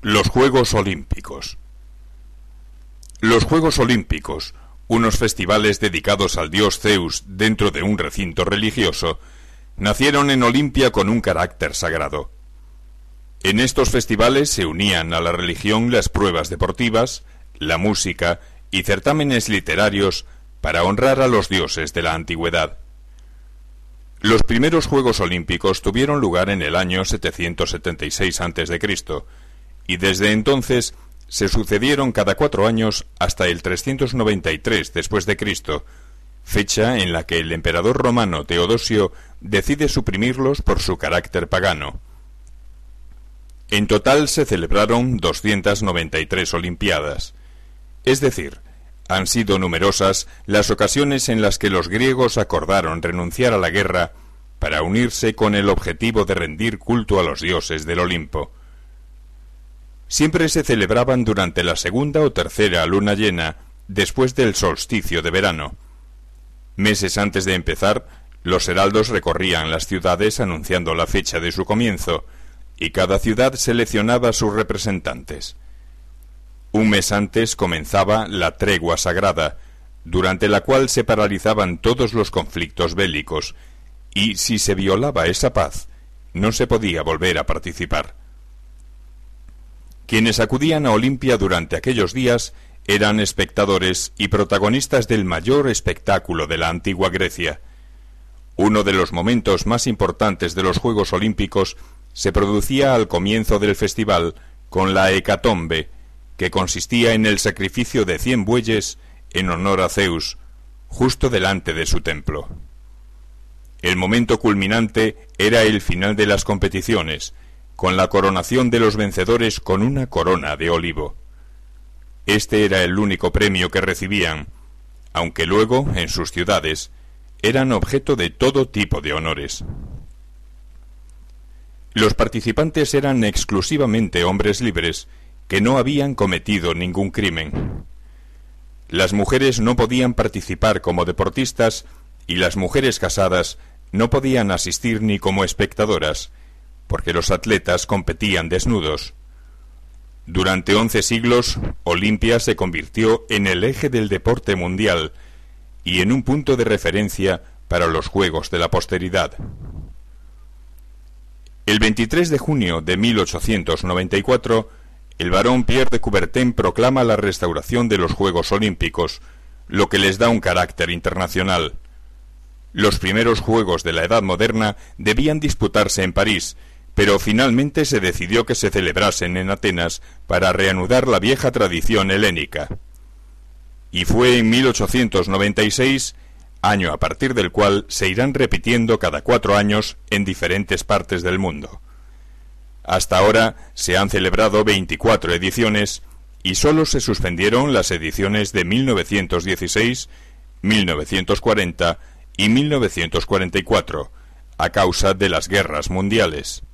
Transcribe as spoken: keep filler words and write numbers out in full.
Los Juegos Olímpicos. Los Juegos Olímpicos, unos festivales dedicados al dios Zeus dentro de un recinto religioso, nacieron en Olimpia con un carácter sagrado. En estos festivales se unían a la religión las pruebas deportivas, la música y certámenes literarios para honrar a los dioses de la antigüedad. Los primeros Juegos Olímpicos tuvieron lugar en el año setecientos setenta y seis antes de Cristo, y desde entonces se sucedieron cada cuatro años hasta el trescientos noventa y tres después de Cristo, fecha en la que el emperador romano Teodosio decide suprimirlos por su carácter pagano. En total se celebraron doscientas noventa y tres Olimpiadas, es decir, han sido numerosas las ocasiones en las que los griegos acordaron renunciar a la guerra para unirse con el objetivo de rendir culto a los dioses del Olimpo. Siempre se celebraban durante la segunda o tercera luna llena, después del solsticio de verano. Meses antes de empezar, los heraldos recorrían las ciudades anunciando la fecha de su comienzo, y cada ciudad seleccionaba sus representantes. Un mes antes comenzaba la tregua sagrada, durante la cual se paralizaban todos los conflictos bélicos, y si se violaba esa paz, no se podía volver a participar. Quienes acudían a Olimpia durante aquellos días eran espectadores y protagonistas del mayor espectáculo de la antigua Grecia. Uno de los momentos más importantes de los Juegos Olímpicos se producía al comienzo del festival con la hecatombe, que consistía en el sacrificio de cien bueyes en honor a Zeus, justo delante de su templo. El momento culminante era el final de las competiciones, con la coronación de los vencedores con una corona de olivo. Este era el único premio que recibían, aunque luego, en sus ciudades, eran objeto de todo tipo de honores. Los participantes eran exclusivamente hombres libres, que no habían cometido ningún crimen. Las mujeres no podían participar como deportistas y las mujeres casadas no podían asistir ni como espectadoras, porque los atletas competían desnudos. Durante once siglos, Olimpia se convirtió en el eje del deporte mundial y en un punto de referencia para los Juegos de la posteridad. El veintitrés de junio de mil ochocientos noventa y cuatro, el barón Pierre de Coubertin proclama la restauración de los Juegos Olímpicos, lo que les da un carácter internacional. Los primeros Juegos de la Edad Moderna debían disputarse en París, pero finalmente se decidió que se celebrasen en Atenas para reanudar la vieja tradición helénica. Y fue en mil ochocientos noventa y seis, año a partir del cual se irán repitiendo cada cuatro años en diferentes partes del mundo. Hasta ahora se han celebrado veinticuatro ediciones y solo se suspendieron las ediciones de mil novecientos dieciséis, mil novecientos cuarenta y mil novecientos cuarenta y cuatro, a causa de las guerras mundiales.